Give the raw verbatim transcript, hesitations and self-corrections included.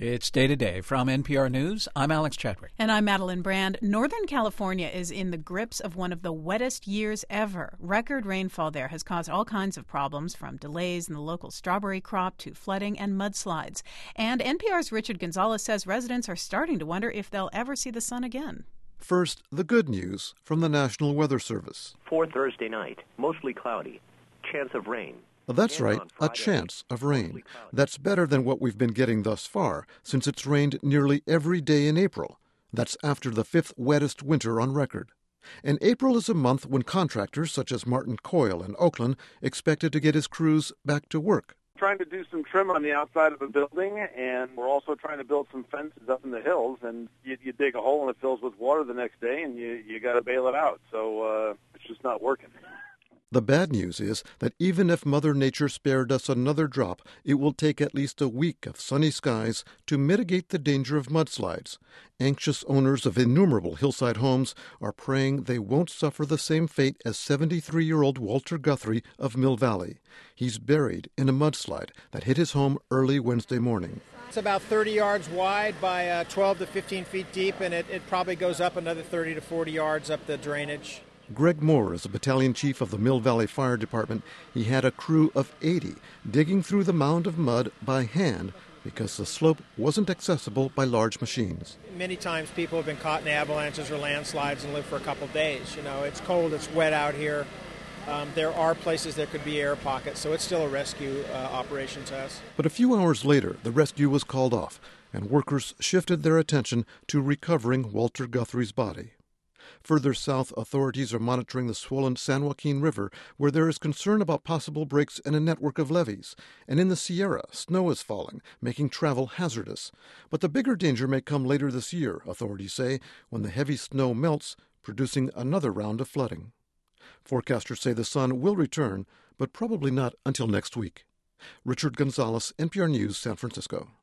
It's Day to Day from N P R News. I'm Alex Chadwick. And I'm Madeline Brand. Northern California is in the grips of one of the wettest years ever. Record rainfall there has caused all kinds of problems, from delays in the local strawberry crop to flooding and mudslides. And N P R's Richard Gonzalez says residents are starting to wonder if they'll ever see the sun again. First, the good news from the National Weather Service. For Thursday night, mostly cloudy, chance of rain. That's right, a chance of rain. That's better than what we've been getting thus far, since it's rained nearly every day in April. That's after the fifth wettest winter on record. And April is a month when contractors such as Martin Coyle in Oakland expected to get his crews back to work. Trying to do some trim on the outside of a building, and we're also trying to build some fences up in the hills, and you, you dig a hole and it fills with water the next day, and you, you got to bail it out. So uh, it's just not working. The bad news is that even if Mother Nature spared us another drop, it will take at least a week of sunny skies to mitigate the danger of mudslides. Anxious owners of innumerable hillside homes are praying they won't suffer the same fate as seventy-three-year-old Walter Guthrie of Mill Valley. He's buried in a mudslide that hit his home early Wednesday morning. It's about thirty yards wide by uh, twelve to fifteen feet deep, and it, it probably goes up another thirty to forty yards up the drainage. Greg Moore is a battalion chief of the Mill Valley Fire Department. He had a crew of eighty digging through the mound of mud by hand because the slope wasn't accessible by large machines. Many times people have been caught in avalanches or landslides and lived for a couple days. You know, it's cold, it's wet out here. Um, there are places there could be air pockets, so it's still a rescue uh, operation to us. But a few hours later, the rescue was called off, and workers shifted their attention to recovering Walter Guthrie's body. Further south, authorities are monitoring the swollen San Joaquin River, where there is concern about possible breaks in a network of levees. And in the Sierra, snow is falling, making travel hazardous. But the bigger danger may come later this year, authorities say, when the heavy snow melts, producing another round of flooding. Forecasters say the sun will return, but probably not until next week. Richard Gonzalez, N P R News, San Francisco.